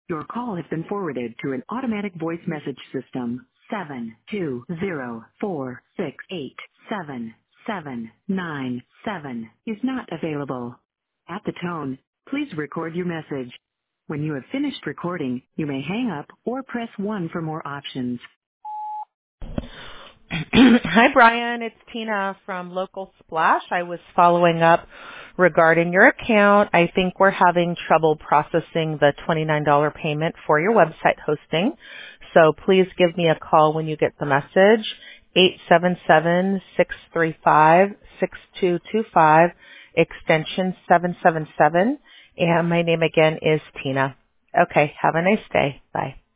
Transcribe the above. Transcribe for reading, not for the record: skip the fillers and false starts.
Your call has been forwarded to an automatic voice message system. 72046877797 is not available. At the tone, please record your message. When you have finished recording, you may hang up or press 1 for more options. Hi, Brian. It's Tina from Local Splash. I was following up regarding your account. I think we're having trouble processing the $29 payment for your website hosting. So please give me a call when you get the message, 877-635-6225, extension 777. And my name again is Tina. Okay, have a nice day. Bye.